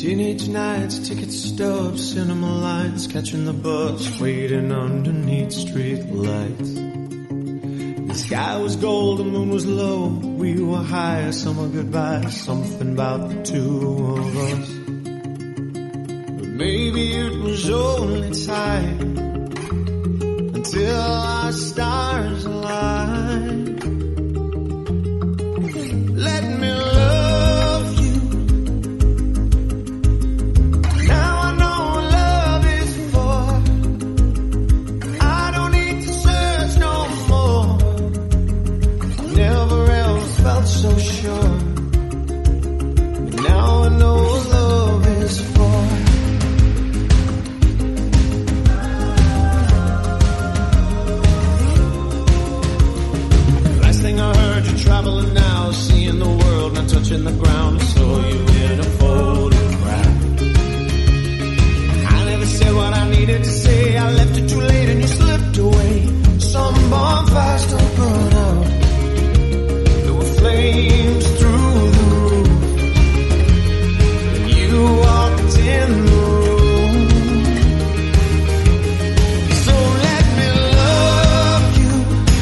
Teenage nights, ticket stubs, cinema lines, catching the bus, waiting underneath street lights. The sky was gold, the moon was low, we were high, summer goodbye, something about the two of us. But maybe it was only time until our stars aligned. Let me love you. Now I know what love is for. I don't need to search no more. Never else felt so sure. Now I know what love is for. Last thing I heard, you're traveling now, seeing the world, not touching the ground. I saw you in a photograph. I never said what I needed to say. I left it too late and you slipped away. Some bonfires don't burn out. There were flames through the roof, and you walked in the room. So let me love you.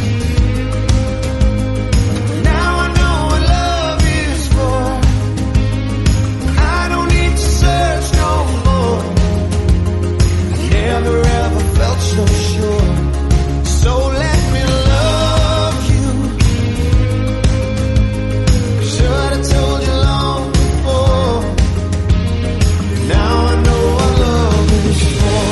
Now I know what love is for. I don't need to search no more. I never ever felt so sure. So let me love you. Should have told you long before. Now I know what love is for.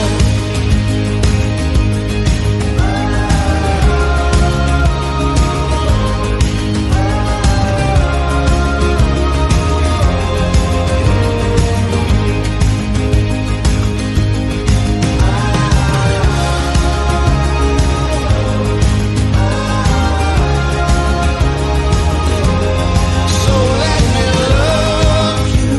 So let me love you.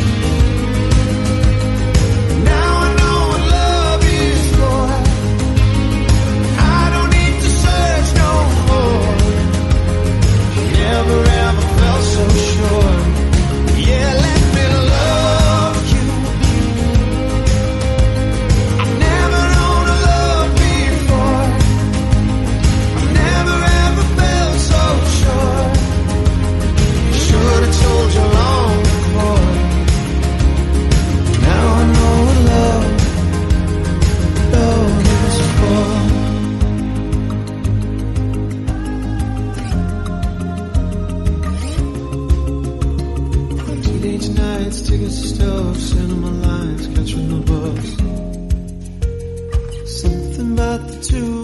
Now I know what love is for. I don't need to search no more. Never ever felt so sure. Yeah, let me love you. I've never known a love before. I've never ever felt so sure. Should have told you long before. Now I know what love is for. Teenage nights, ticket stubs, cinema lines, catching the bus. Something about the two